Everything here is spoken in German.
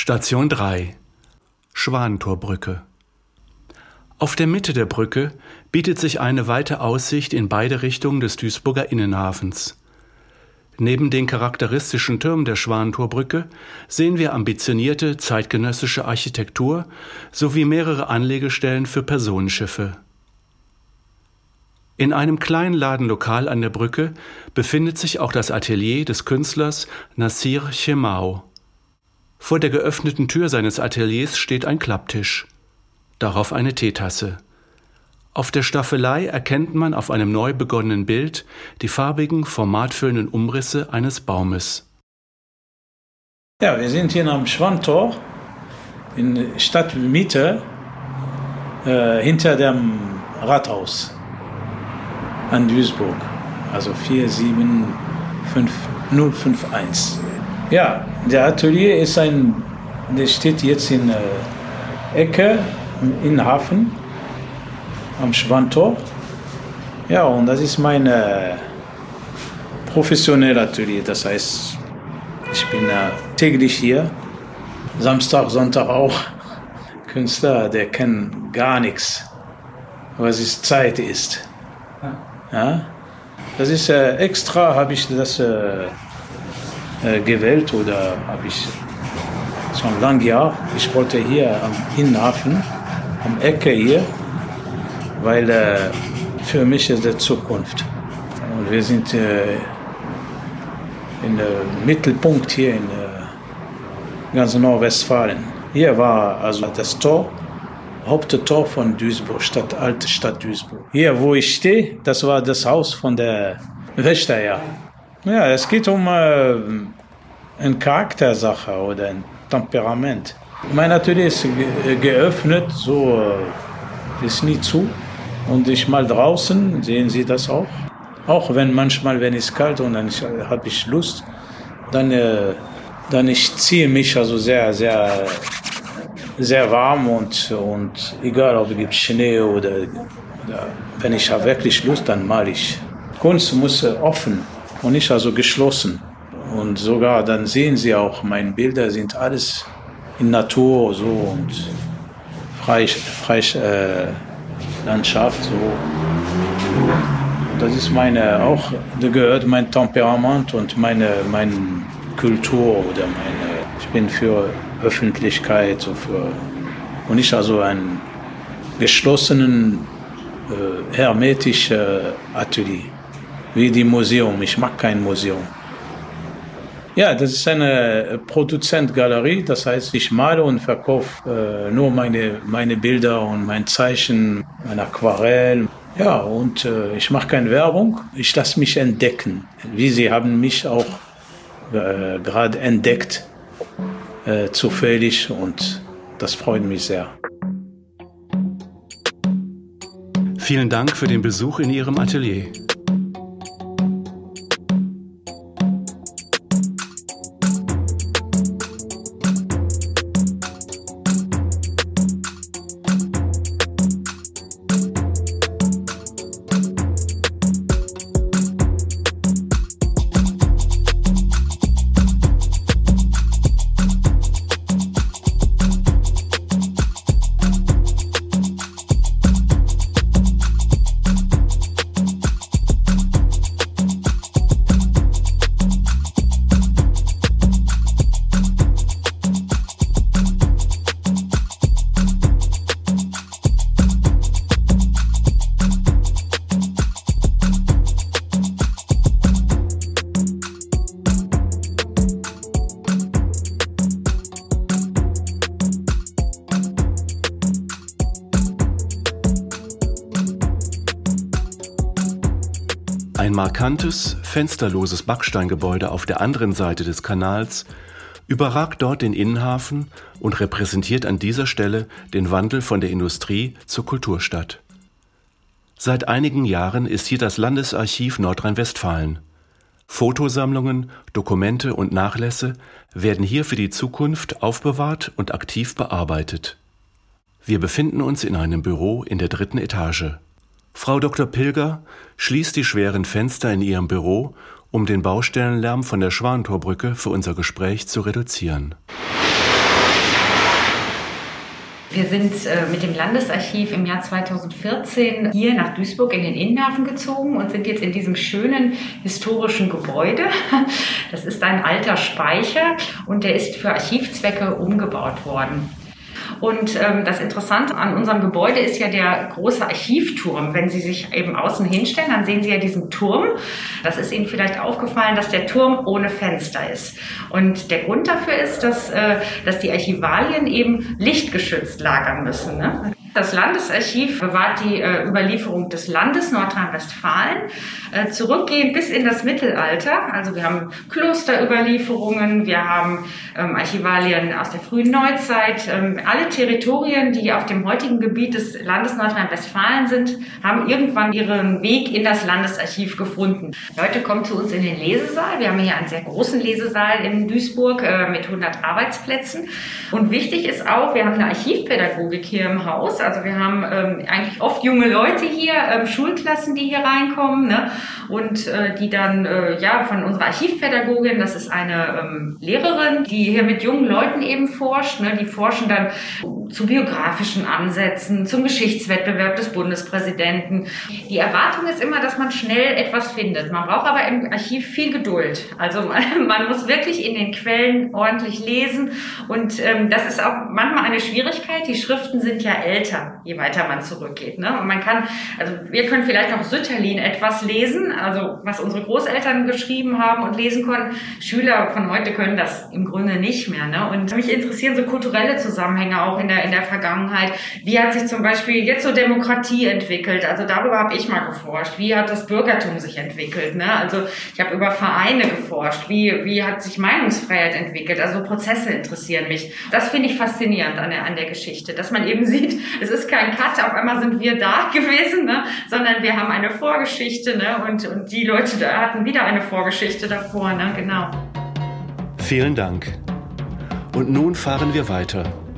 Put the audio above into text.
Station 3 Schwanentorbrücke. Auf der Mitte der Brücke bietet sich eine weite Aussicht in beide Richtungen des Duisburger Innenhafens. Neben den charakteristischen Türmen der Schwanentorbrücke sehen wir ambitionierte zeitgenössische Architektur sowie mehrere Anlegestellen für Personenschiffe. In einem kleinen Ladenlokal an der Brücke befindet sich auch das Atelier des Künstlers Nassir Chemao. Vor der geöffneten Tür seines Ateliers steht ein Klapptisch, darauf eine Teetasse. Auf der Staffelei erkennt man auf einem neu begonnenen Bild die farbigen, formatfüllenden Umrisse eines Baumes. Ja, wir sind hier am Schwanentor in der Stadtmitte, hinter dem Rathaus an Duisburg, also 475051. Ja, der Atelier der steht jetzt in der Ecke im Innenhafen am Schwanentor. Ja, und das ist mein professionelles Atelier. Das heißt, ich bin täglich hier, Samstag, Sonntag auch. Künstler, der kennt gar nichts, was es Zeit ist. Ja, das ist extra, habe ich das gewählt oder habe ich schon lange Jahr. Ich wollte hier am Innenhafen, am Ecke hier, weil für mich ist die Zukunft. Und wir sind in der Mittelpunkt hier in ganz Nordwestfalen. Hier war also das Tor, Haupttor von Duisburg, alte Stadt Duisburg. Hier, wo ich stehe, das war das Haus von der Wächter. Ja, es geht um eine Charaktersache oder ein Temperament. Mein Atelier ist geöffnet, so ist nie zu. Und ich mal draußen, sehen Sie das auch. Auch wenn manchmal, wenn es kalt und dann habe ich Lust, dann ich ziehe mich also sehr, sehr, sehr warm und egal, ob es gibt Schnee oder wenn ich habe wirklich Lust, dann male ich. Kunst muss offen und nicht also geschlossen. Und sogar dann sehen Sie auch, meine Bilder sind alles in Natur so und frei Landschaft so. Das ist da gehört mein Temperament und meine Kultur oder ich bin für Öffentlichkeit und nicht also ein geschlossenen hermetischen Atelier wie die Museum. Ich mag kein Museum. Ja, das ist eine Produzentgalerie, das heißt, ich male und verkaufe nur meine Bilder und mein Zeichen, mein Aquarell. Ja, und ich mache keine Werbung, ich lasse mich entdecken. Wie Sie haben mich auch gerade entdeckt, zufällig, und das freut mich sehr. Vielen Dank für den Besuch in Ihrem Atelier. Ein markantes, fensterloses Backsteingebäude auf der anderen Seite des Kanals überragt dort den Innenhafen und repräsentiert an dieser Stelle den Wandel von der Industrie zur Kulturstadt. Seit einigen Jahren ist hier das Landesarchiv Nordrhein-Westfalen. Fotosammlungen, Dokumente und Nachlässe werden hier für die Zukunft aufbewahrt und aktiv bearbeitet. Wir befinden uns in einem Büro in der 3. Etage. Frau Dr. Pilger schließt die schweren Fenster in ihrem Büro, um den Baustellenlärm von der Schwanentorbrücke für unser Gespräch zu reduzieren. Wir sind mit dem Landesarchiv im Jahr 2014 hier nach Duisburg in den Innenhafen gezogen und sind jetzt in diesem schönen historischen Gebäude. Das ist ein alter Speicher und der ist für Archivzwecke umgebaut worden. Und das Interessante an unserem Gebäude ist ja der große Archivturm. Wenn Sie sich eben außen hinstellen, dann sehen Sie ja diesen Turm. Das ist Ihnen vielleicht aufgefallen, dass der Turm ohne Fenster ist. Und der Grund dafür ist, dass die Archivalien eben lichtgeschützt lagern müssen, ne? Das Landesarchiv bewahrt die Überlieferung des Landes Nordrhein-Westfalen zurückgehend bis in das Mittelalter. Also wir haben Klosterüberlieferungen, wir haben Archivalien aus der frühen Neuzeit. Alle Territorien, die auf dem heutigen Gebiet des Landes Nordrhein-Westfalen sind, haben irgendwann ihren Weg in das Landesarchiv gefunden. Leute kommen zu uns in den Lesesaal. Wir haben hier einen sehr großen Lesesaal in Duisburg mit 100 Arbeitsplätzen. Und wichtig ist auch, wir haben eine Archivpädagogik hier im Haus. Also wir haben eigentlich oft junge Leute hier, Schulklassen, die hier reinkommen, ne? Und die dann von unserer Archivpädagogin, das ist eine Lehrerin, die hier mit jungen Leuten eben forscht, ne? Die forschen dann zu biografischen Ansätzen, zum Geschichtswettbewerb des Bundespräsidenten. Die Erwartung ist immer, dass man schnell etwas findet. Man braucht aber im Archiv viel Geduld. Also man muss wirklich in den Quellen ordentlich lesen und das ist auch manchmal eine Schwierigkeit. Die Schriften sind ja älter, je weiter man zurückgeht, ne? Und wir können vielleicht noch Sütterlin etwas lesen, also was unsere Großeltern geschrieben haben und lesen konnten. Schüler von heute können das im Grunde nicht mehr, ne? Und mich interessieren so kulturelle Zusammenhänge auch in der Vergangenheit. Wie hat sich zum Beispiel jetzt so Demokratie entwickelt? Also darüber habe ich mal geforscht. Wie hat das Bürgertum sich entwickelt, ne? Also ich habe über Vereine geforscht. Wie hat sich Meinungsfreiheit entwickelt? Also Prozesse interessieren mich. Das finde ich faszinierend an der Geschichte, dass man eben sieht, es ist kein Cut, auf einmal sind wir da gewesen, ne? Sondern wir haben eine Vorgeschichte, ne? Und die Leute da hatten wieder eine Vorgeschichte davor, ne? Genau. Vielen Dank. Und nun fahren wir weiter.